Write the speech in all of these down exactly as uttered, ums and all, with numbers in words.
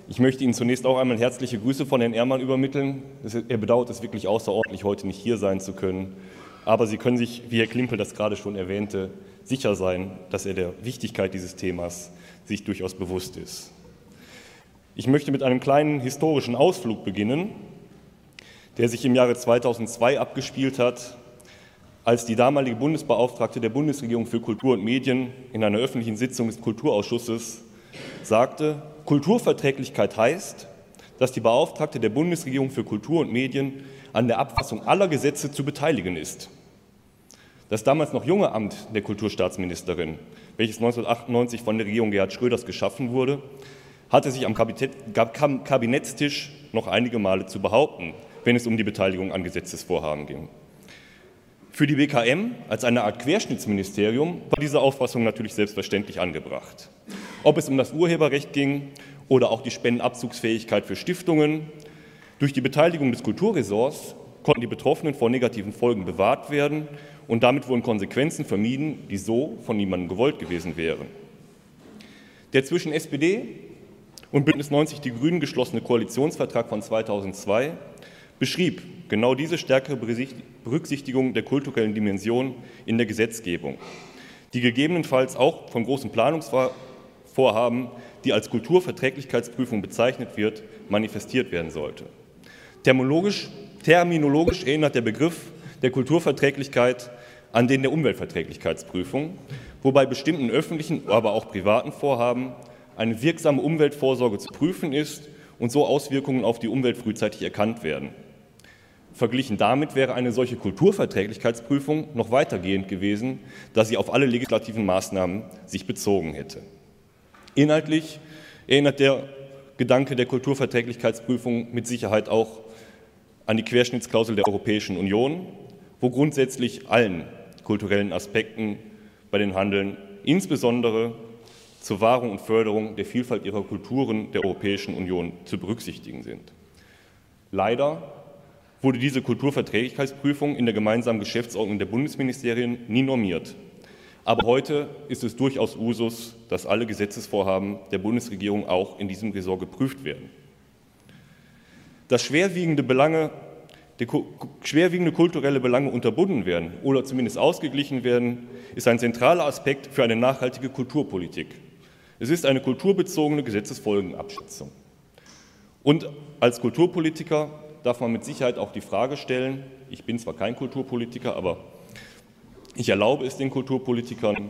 Ich möchte Ihnen zunächst auch einmal herzliche Grüße von Herrn Ehrmann übermitteln. Er bedauert es wirklich außerordentlich, heute nicht hier sein zu können. Aber Sie können sich, wie Herr Klimpel das gerade schon erwähnte, sicher sein, dass er der Wichtigkeit dieses Themas sich durchaus bewusst ist. Ich möchte mit einem kleinen historischen Ausflug beginnen, der sich im Jahre zweitausendzwei abgespielt hat, als die damalige Bundesbeauftragte der Bundesregierung für Kultur und Medien in einer öffentlichen Sitzung des Kulturausschusses sagte, Kulturverträglichkeit heißt, dass die Beauftragte der Bundesregierung für Kultur und Medien an der Abfassung aller Gesetze zu beteiligen ist. Das damals noch junge Amt der Kulturstaatsministerin, welches neunzehnhundertachtundneunzig von der Regierung Gerhard Schröders geschaffen wurde, hatte sich am Kabinettstisch noch einige Male zu behaupten, wenn es um die Beteiligung an Gesetzesvorhaben ging. Für die B K M als eine Art Querschnittsministerium war diese Auffassung natürlich selbstverständlich angebracht. Ob es um das Urheberrecht ging oder auch die Spendenabzugsfähigkeit für Stiftungen, durch die Beteiligung des Kulturressorts konnten die Betroffenen vor negativen Folgen bewahrt werden und damit wurden Konsequenzen vermieden, die so von niemandem gewollt gewesen wären. Der zwischen S P D und Bündnis neunzig Die Grünen geschlossene Koalitionsvertrag von zweitausendzwei beschrieb genau diese stärkere Berücksichtigung der kulturellen Dimension in der Gesetzgebung, die gegebenenfalls auch von großen Planungsvorhaben, die als Kulturverträglichkeitsprüfung bezeichnet wird, manifestiert werden sollte. Terminologisch, terminologisch erinnert der Begriff der Kulturverträglichkeit an den der Umweltverträglichkeitsprüfung, wobei bestimmten öffentlichen, aber auch privaten Vorhaben eine wirksame Umweltvorsorge zu prüfen ist und so Auswirkungen auf die Umwelt frühzeitig erkannt werden. Verglichen damit wäre eine solche Kulturverträglichkeitsprüfung noch weitergehend gewesen, da sie auf alle legislativen Maßnahmen sich bezogen hätte. Inhaltlich erinnert der Gedanke der Kulturverträglichkeitsprüfung mit Sicherheit auch an die Querschnittsklausel der Europäischen Union, wo grundsätzlich allen kulturellen Aspekten bei den Handeln, insbesondere zur Wahrung und Förderung der Vielfalt ihrer Kulturen der Europäischen Union zu berücksichtigen sind. Leider wurde diese Kulturverträglichkeitsprüfung in der gemeinsamen Geschäftsordnung der Bundesministerien nie normiert. Aber heute ist es durchaus Usus, dass alle Gesetzesvorhaben der Bundesregierung auch in diesem Ressort geprüft werden. Dass schwerwiegende Belange, die schwerwiegende kulturelle Belange unterbunden werden oder zumindest ausgeglichen werden, ist ein zentraler Aspekt für eine nachhaltige Kulturpolitik. Es ist eine kulturbezogene Gesetzesfolgenabschätzung. Und als Kulturpolitiker darf man mit Sicherheit auch die Frage stellen, ich bin zwar kein Kulturpolitiker, aber ich erlaube es den Kulturpolitikern,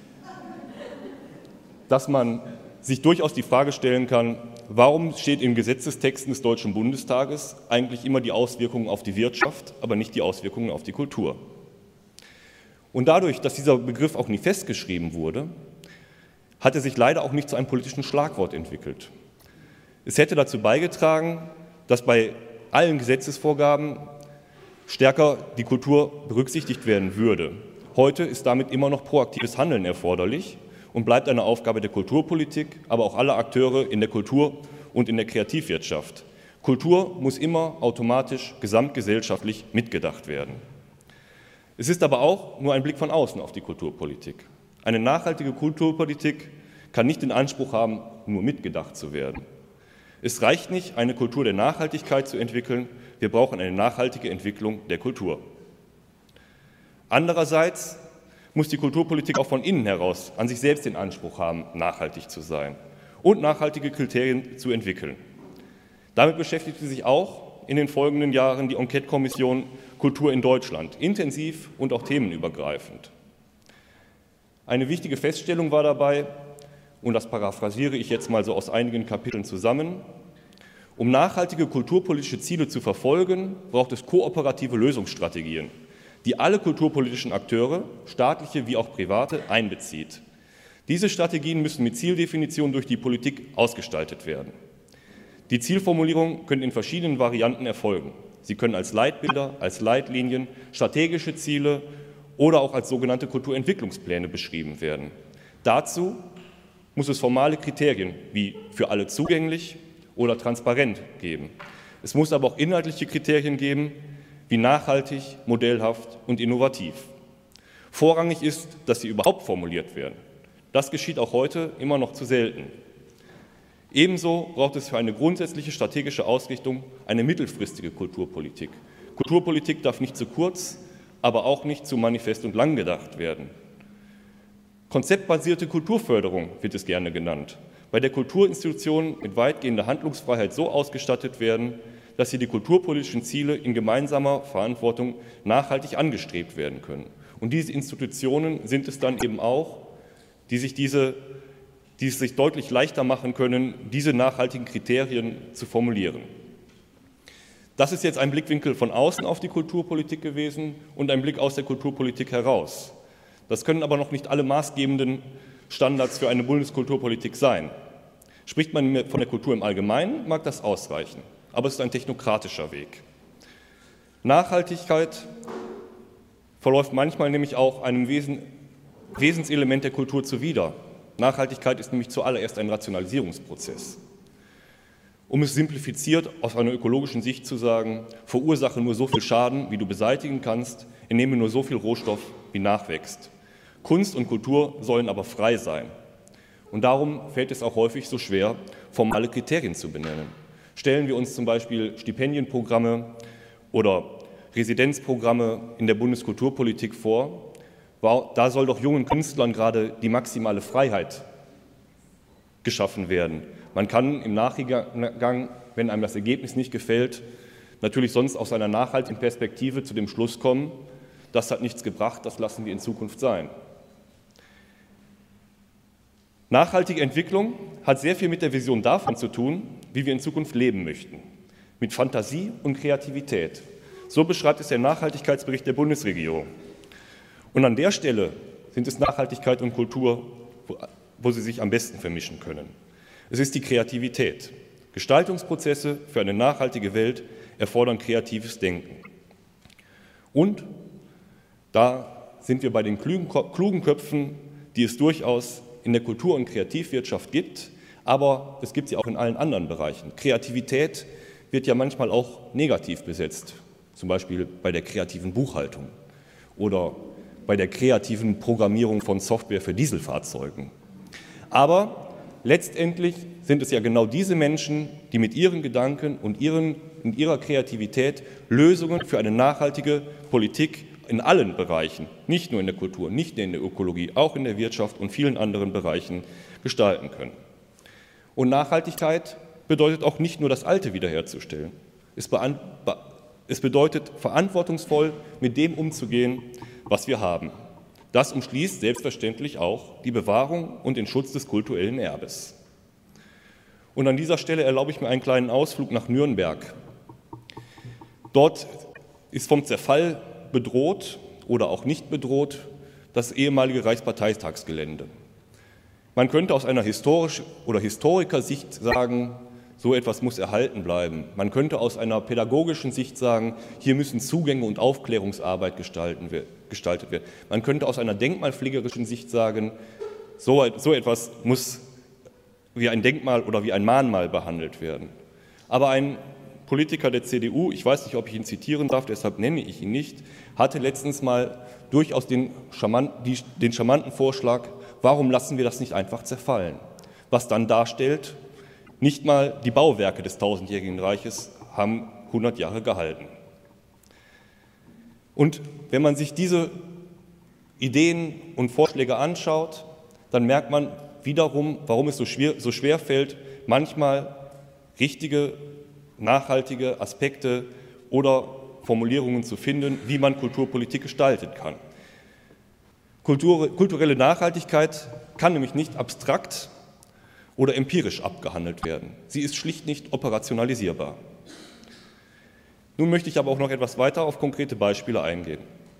dass man sich durchaus die Frage stellen kann, warum steht in Gesetzestexten des Deutschen Bundestages eigentlich immer die Auswirkungen auf die Wirtschaft, aber nicht die Auswirkungen auf die Kultur? Und dadurch, dass dieser Begriff auch nie festgeschrieben wurde, hat er sich leider auch nicht zu einem politischen Schlagwort entwickelt. Es hätte dazu beigetragen, dass bei allen Gesetzesvorgaben stärker die Kultur berücksichtigt werden würde. Heute ist damit immer noch proaktives Handeln erforderlich und bleibt eine Aufgabe der Kulturpolitik, aber auch aller Akteure in der Kultur und in der Kreativwirtschaft. Kultur muss immer automatisch gesamtgesellschaftlich mitgedacht werden. Es ist aber auch nur ein Blick von außen auf die Kulturpolitik. Eine nachhaltige Kulturpolitik kann nicht den Anspruch haben, nur mitgedacht zu werden. Es reicht nicht, eine Kultur der Nachhaltigkeit zu entwickeln, wir brauchen eine nachhaltige Entwicklung der Kultur. Andererseits muss die Kulturpolitik auch von innen heraus an sich selbst den Anspruch haben, nachhaltig zu sein und nachhaltige Kriterien zu entwickeln. Damit beschäftigte sich auch in den folgenden Jahren die Enquete-Kommission Kultur in Deutschland, intensiv und auch themenübergreifend. Eine wichtige Feststellung war dabei, und das paraphrasiere ich jetzt mal so aus einigen Kapiteln zusammen: Um nachhaltige kulturpolitische Ziele zu verfolgen, braucht es kooperative Lösungsstrategien, die alle kulturpolitischen Akteure, staatliche wie auch private, einbezieht. Diese Strategien müssen mit Zieldefinition durch die Politik ausgestaltet werden. Die Zielformulierungen können in verschiedenen Varianten erfolgen. Sie können als Leitbilder, als Leitlinien, strategische Ziele oder auch als sogenannte Kulturentwicklungspläne beschrieben werden. Dazu muss es formale Kriterien wie für alle zugänglich oder transparent geben. Es muss aber auch inhaltliche Kriterien geben, wie nachhaltig, modellhaft und innovativ. Vorrangig ist, dass sie überhaupt formuliert werden. Das geschieht auch heute immer noch zu selten. Ebenso braucht es für eine grundsätzliche strategische Ausrichtung eine mittelfristige Kulturpolitik. Kulturpolitik darf nicht zu kurz, aber auch nicht zu manifest und lang gedacht werden. Konzeptbasierte Kulturförderung wird es gerne genannt, bei der Kulturinstitutionen mit weitgehender Handlungsfreiheit so ausgestattet werden, dass sie die kulturpolitischen Ziele in gemeinsamer Verantwortung nachhaltig angestrebt werden können. Und diese Institutionen sind es dann eben auch, die sich diese die es sich deutlich leichter machen können, diese nachhaltigen Kriterien zu formulieren. Das ist jetzt ein Blickwinkel von außen auf die Kulturpolitik gewesen und ein Blick aus der Kulturpolitik heraus. Das können aber noch nicht alle maßgebenden Standards für eine Bundeskulturpolitik sein. Spricht man von der Kultur im Allgemeinen, mag das ausreichen, aber es ist ein technokratischer Weg. Nachhaltigkeit verläuft manchmal nämlich auch einem Wesen, Wesenselement der Kultur zuwider. Nachhaltigkeit ist nämlich zuallererst ein Rationalisierungsprozess. Um es simplifiziert aus einer ökologischen Sicht zu sagen, verursache nur so viel Schaden, wie du beseitigen kannst, entnehme nur so viel Rohstoff, wie nachwächst. Kunst und Kultur sollen aber frei sein. Und darum fällt es auch häufig so schwer, formale Kriterien zu benennen. Stellen wir uns zum Beispiel Stipendienprogramme oder Residenzprogramme in der Bundeskulturpolitik vor, da soll doch jungen Künstlern gerade die maximale Freiheit geschaffen werden. Man kann im Nachgang, wenn einem das Ergebnis nicht gefällt, natürlich sonst aus einer nachhaltigen Perspektive zu dem Schluss kommen, das hat nichts gebracht, das lassen wir in Zukunft sein. Nachhaltige Entwicklung hat sehr viel mit der Vision davon zu tun, wie wir in Zukunft leben möchten, mit Fantasie und Kreativität. So beschreibt es der Nachhaltigkeitsbericht der Bundesregierung. Und an der Stelle sind es Nachhaltigkeit und Kultur, wo, wo sie sich am besten vermischen können. Es ist die Kreativität. Gestaltungsprozesse für eine nachhaltige Welt erfordern kreatives Denken. Und da sind wir bei den klugen, klugen Köpfen, die es durchaus in der Kultur- und Kreativwirtschaft gibt, aber es gibt sie auch in allen anderen Bereichen. Kreativität wird ja manchmal auch negativ besetzt, zum Beispiel bei der kreativen Buchhaltung oder bei der kreativen Programmierung von Software für Dieselfahrzeugen. Aber letztendlich sind es ja genau diese Menschen, die mit ihren Gedanken und ihren, in ihrer Kreativität Lösungen für eine nachhaltige Politik in allen Bereichen, nicht nur in der Kultur, nicht nur in der Ökologie, auch in der Wirtschaft und vielen anderen Bereichen gestalten können. Und Nachhaltigkeit bedeutet auch nicht nur das Alte wiederherzustellen. Es, es bedeutet, verantwortungsvoll mit dem umzugehen, was wir haben. Das umschließt selbstverständlich auch die Bewahrung und den Schutz des kulturellen Erbes. Und an dieser Stelle erlaube ich mir einen kleinen Ausflug nach Nürnberg. Dort ist vom Zerfall bedroht oder auch nicht bedroht das ehemalige Reichsparteitagsgelände. Man könnte aus einer historisch oder Historikersicht sagen, so etwas muss erhalten bleiben. Man könnte aus einer pädagogischen Sicht sagen, hier müssen Zugänge und Aufklärungsarbeit gestaltet werden. Man könnte aus einer denkmalpflegerischen Sicht sagen, so, so etwas muss wie ein Denkmal oder wie ein Mahnmal behandelt werden. Aber ein Politiker der C D U, ich weiß nicht, ob ich ihn zitieren darf, deshalb nenne ich ihn nicht, hatte letztens mal durchaus den, charmant, die, den charmanten Vorschlag, warum lassen wir das nicht einfach zerfallen? Was dann darstellt, nicht mal die Bauwerke des tausendjährigen Reiches haben hundert Jahre gehalten. Und wenn man sich diese Ideen und Vorschläge anschaut, dann merkt man wiederum, warum es so schwer, so schwer fällt, manchmal richtige, nachhaltige Aspekte oder Formulierungen zu finden, wie man Kulturpolitik gestalten kann. Kultur, kulturelle Nachhaltigkeit kann nämlich nicht abstrakt oder empirisch abgehandelt werden. Sie ist schlicht nicht operationalisierbar. Nun möchte ich aber auch noch etwas weiter auf konkrete Beispiele eingehen.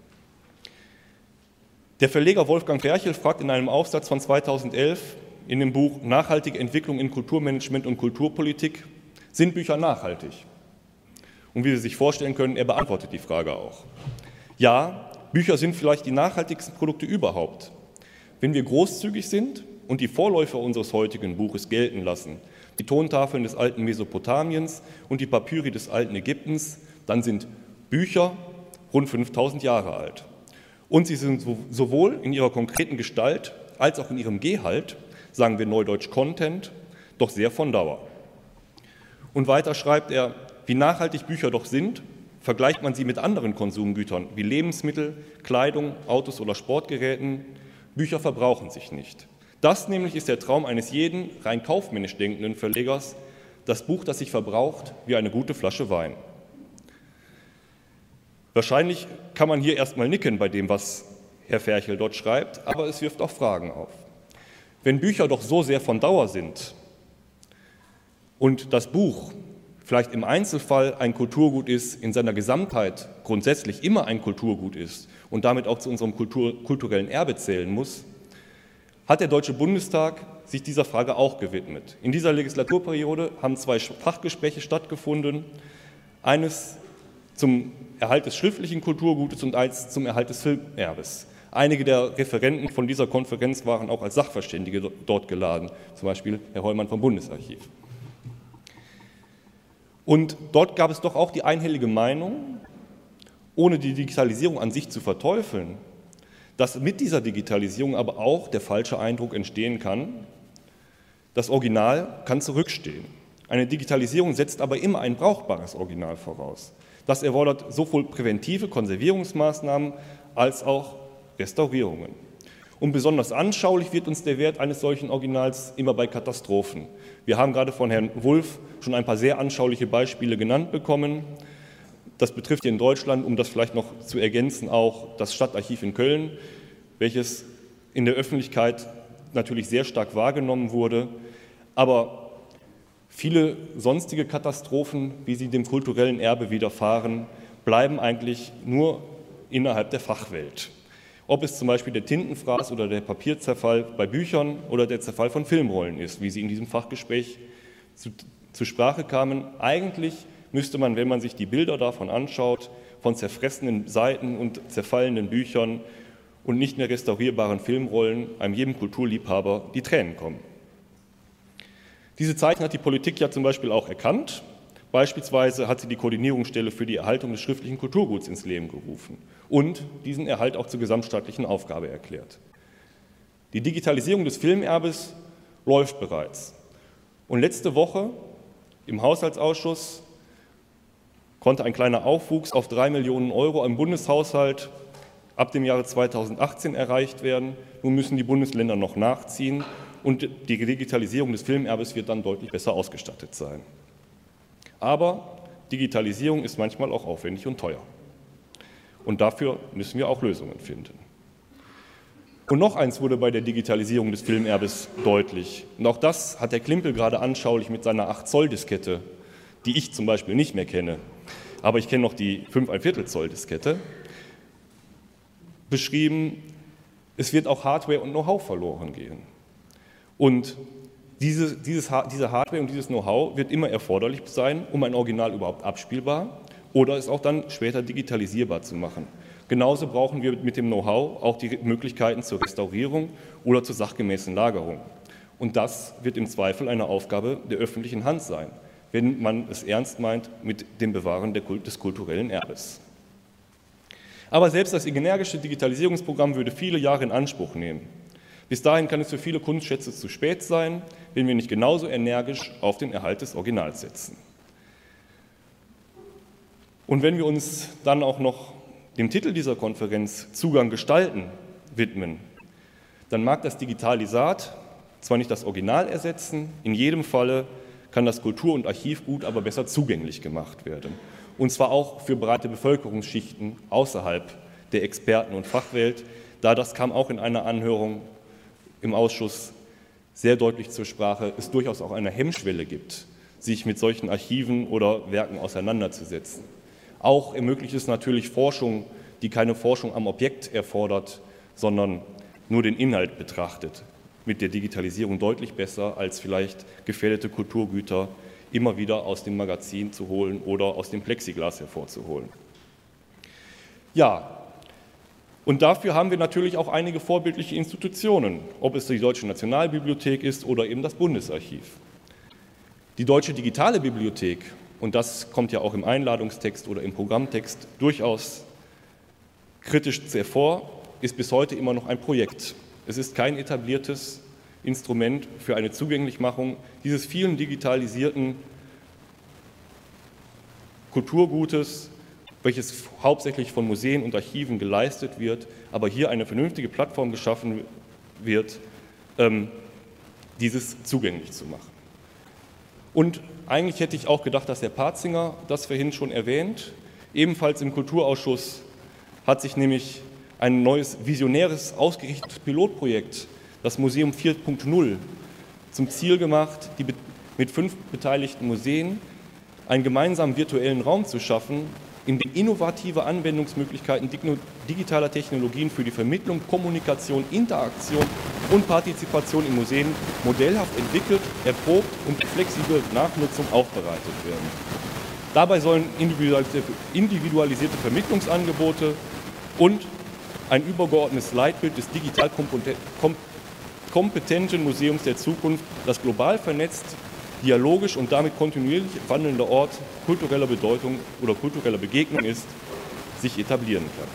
Der Verleger Wolfgang Ferchel fragt in einem Aufsatz von zweitausendelf in dem Buch Nachhaltige Entwicklung in Kulturmanagement und Kulturpolitik, sind Bücher nachhaltig? Und wie Sie sich vorstellen können, er beantwortet die Frage auch. Ja, Bücher sind vielleicht die nachhaltigsten Produkte überhaupt. Wenn wir großzügig sind und die Vorläufer unseres heutigen Buches gelten lassen, die Tontafeln des alten Mesopotamiens und die Papyri des alten Ägyptens, dann sind Bücher rund fünftausend Jahre alt. Und sie sind sowohl in ihrer konkreten Gestalt als auch in ihrem Gehalt, sagen wir neudeutsch Content, doch sehr von Dauer. Und weiter schreibt er, wie nachhaltig Bücher doch sind, vergleicht man sie mit anderen Konsumgütern wie Lebensmittel, Kleidung, Autos oder Sportgeräten. Bücher verbrauchen sich nicht. Das nämlich ist der Traum eines jeden rein kaufmännisch denkenden Verlegers, das Buch, das sich verbraucht wie eine gute Flasche Wein. Wahrscheinlich kann man hier erstmal nicken bei dem, was Herr Ferchel dort schreibt, aber es wirft auch Fragen auf. Wenn Bücher doch so sehr von Dauer sind und das Buch vielleicht im Einzelfall ein Kulturgut ist, in seiner Gesamtheit grundsätzlich immer ein Kulturgut ist und damit auch zu unserem Kultur, kulturellen Erbe zählen muss, hat der Deutsche Bundestag sich dieser Frage auch gewidmet. In dieser Legislaturperiode haben zwei Fachgespräche stattgefunden, eines zum Erhalt des schriftlichen Kulturgutes und eins zum Erhalt des Filmerbes. Einige der Referenten von dieser Konferenz waren auch als Sachverständige dort geladen, zum Beispiel Herr Hollmann vom Bundesarchiv. Und dort gab es doch auch die einhellige Meinung, ohne die Digitalisierung an sich zu verteufeln, dass mit dieser Digitalisierung aber auch der falsche Eindruck entstehen kann, das Original kann zurückstehen. Eine Digitalisierung setzt aber immer ein brauchbares Original voraus. Das erfordert sowohl präventive Konservierungsmaßnahmen als auch Restaurierungen. Und besonders anschaulich wird uns der Wert eines solchen Originals immer bei Katastrophen. Wir haben gerade von Herrn Wulff schon ein paar sehr anschauliche Beispiele genannt bekommen. Das betrifft hier in Deutschland, um das vielleicht noch zu ergänzen, auch das Stadtarchiv in Köln, welches in der Öffentlichkeit natürlich sehr stark wahrgenommen wurde. Aber viele sonstige Katastrophen, wie sie dem kulturellen Erbe widerfahren, bleiben eigentlich nur innerhalb der Fachwelt. Ob es zum Beispiel der Tintenfraß oder der Papierzerfall bei Büchern oder der Zerfall von Filmrollen ist, wie sie in diesem Fachgespräch zu, zur Sprache kamen. Eigentlich müsste man, wenn man sich die Bilder davon anschaut, von zerfressenen Seiten und zerfallenen Büchern und nicht mehr restaurierbaren Filmrollen, einem jedem Kulturliebhaber die Tränen kommen. Diese Zeichen hat die Politik ja zum Beispiel auch erkannt. Beispielsweise hat sie die Koordinierungsstelle für die Erhaltung des schriftlichen Kulturguts ins Leben gerufen und diesen Erhalt auch zur gesamtstaatlichen Aufgabe erklärt. Die Digitalisierung des Filmerbes läuft bereits. Und letzte Woche im Haushaltsausschuss konnte ein kleiner Aufwuchs auf drei Millionen Euro im Bundeshaushalt ab dem Jahre zweitausendachtzehn erreicht werden. Nun müssen die Bundesländer noch nachziehen und die Digitalisierung des Filmerbes wird dann deutlich besser ausgestattet sein. Aber Digitalisierung ist manchmal auch aufwendig und teuer. Und dafür müssen wir auch Lösungen finden. Und noch eins wurde bei der Digitalisierung des Filmerbes deutlich. Und auch das hat Herr Klimpel gerade anschaulich mit seiner acht Zoll Diskette, die ich zum Beispiel nicht mehr kenne, aber ich kenne noch die fünf Komma fünfzehn Zoll Diskette, beschrieben, es wird auch Hardware und Know-how verloren gehen. Und diese, dieses, diese Hardware und dieses Know-how wird immer erforderlich sein, um ein Original überhaupt abspielbar oder es auch dann später digitalisierbar zu machen. Genauso brauchen wir mit dem Know-how auch die Möglichkeiten zur Restaurierung oder zur sachgemäßen Lagerung. Und das wird im Zweifel eine Aufgabe der öffentlichen Hand sein, wenn man es ernst meint mit dem Bewahren des kulturellen Erbes. Aber selbst das energische Digitalisierungsprogramm würde viele Jahre in Anspruch nehmen. Bis dahin kann es für viele Kunstschätze zu spät sein, wenn wir nicht genauso energisch auf den Erhalt des Originals setzen. Und wenn wir uns dann auch noch dem Titel dieser Konferenz Zugang gestalten widmen, dann mag das Digitalisat zwar nicht das Original ersetzen, in jedem Falle kann das Kultur- und Archivgut aber besser zugänglich gemacht werden. Und zwar auch für breite Bevölkerungsschichten außerhalb der Experten- und Fachwelt, da das kam auch in einer Anhörung im Ausschuss sehr deutlich zur Sprache, es durchaus auch eine Hemmschwelle gibt, sich mit solchen Archiven oder Werken auseinanderzusetzen. Auch ermöglicht es natürlich Forschung, die keine Forschung am Objekt erfordert, sondern nur den Inhalt betrachtet. Mit der Digitalisierung deutlich besser als vielleicht gefährdete Kulturgüter immer wieder aus dem Magazin zu holen oder aus dem Plexiglas hervorzuholen. Ja, und dafür haben wir natürlich auch einige vorbildliche Institutionen, ob es die Deutsche Nationalbibliothek ist oder eben das Bundesarchiv. Die Deutsche Digitale Bibliothek, und das kommt ja auch im Einladungstext oder im Programmtext durchaus kritisch hervor, ist bis heute immer noch ein Projekt. Es ist kein etabliertes Instrument für eine Zugänglichmachung dieses vielen digitalisierten Kulturgutes, welches hauptsächlich von Museen und Archiven geleistet wird, aber hier eine vernünftige Plattform geschaffen wird, ähm, dieses zugänglich zu machen. Und eigentlich hätte ich auch gedacht, dass Herr Patzinger das vorhin schon erwähnt. Ebenfalls im Kulturausschuss hat sich nämlich ein neues visionäres, ausgerichtetes Pilotprojekt, das Museum vier Punkt null, zum Ziel gemacht, die mit fünf beteiligten Museen einen gemeinsamen virtuellen Raum zu schaffen, in dem innovative Anwendungsmöglichkeiten digitaler Technologien für die Vermittlung, Kommunikation, Interaktion und Partizipation in Museen modellhaft entwickelt, erprobt und mit flexibler Nachnutzung aufbereitet werden. Dabei sollen individualisierte Vermittlungsangebote und ein übergeordnetes Leitbild des digital kompetenten Museums der Zukunft, das global vernetzt, dialogisch und damit kontinuierlich wandelnder Ort kultureller Bedeutung oder kultureller Begegnung ist, sich etablieren kann.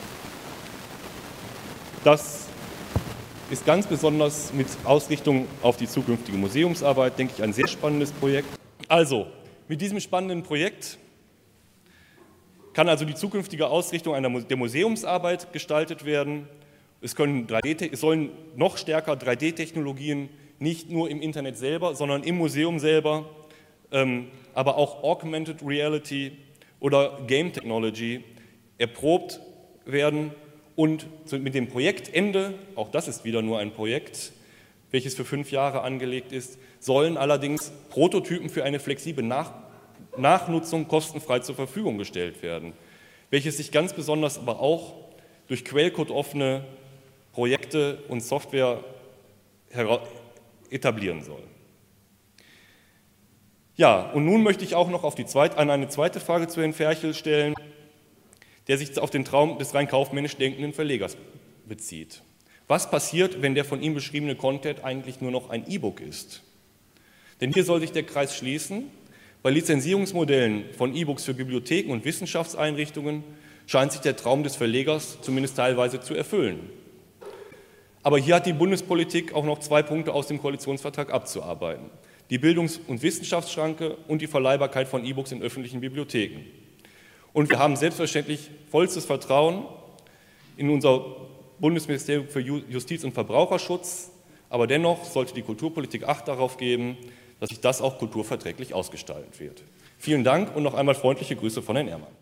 Das ist ganz besonders mit Ausrichtung auf die zukünftige Museumsarbeit, denke ich, ein sehr spannendes Projekt. Also, mit diesem spannenden Projekt kann also die zukünftige Ausrichtung einer, der Museumsarbeit gestaltet werden. Es, können drei D, es sollen noch stärker drei D-Technologien nicht nur im Internet selber, sondern im Museum selber, ähm, aber auch Augmented Reality oder Game Technology erprobt werden und mit dem Projektende, auch das ist wieder nur ein Projekt, welches für fünf Jahre angelegt ist, sollen allerdings Prototypen für eine flexible Nach Nachnutzung kostenfrei zur Verfügung gestellt werden, welches sich ganz besonders aber auch durch Quellcode-offene Projekte und Software etablieren soll. Ja, und nun möchte ich auch noch auf die zweite, an eine zweite Frage zu Herrn Ferchel stellen, der sich auf den Traum des rein kaufmännisch denkenden Verlegers bezieht. Was passiert, wenn der von ihm beschriebene Content eigentlich nur noch ein E-Book ist? Denn hier soll sich der Kreis schließen. Bei Lizenzierungsmodellen von E-Books für Bibliotheken und Wissenschaftseinrichtungen scheint sich der Traum des Verlegers zumindest teilweise zu erfüllen. Aber hier hat die Bundespolitik auch noch zwei Punkte aus dem Koalitionsvertrag abzuarbeiten: die Bildungs- und Wissenschaftsschranke und die Verleihbarkeit von E-Books in öffentlichen Bibliotheken. Und wir haben selbstverständlich vollstes Vertrauen in unser Bundesministerium für Justiz und Verbraucherschutz, aber dennoch sollte die Kulturpolitik Acht darauf geben, dass sich das auch kulturverträglich ausgestalten wird. Vielen Dank und noch einmal freundliche Grüße von Herrn Ehrmann.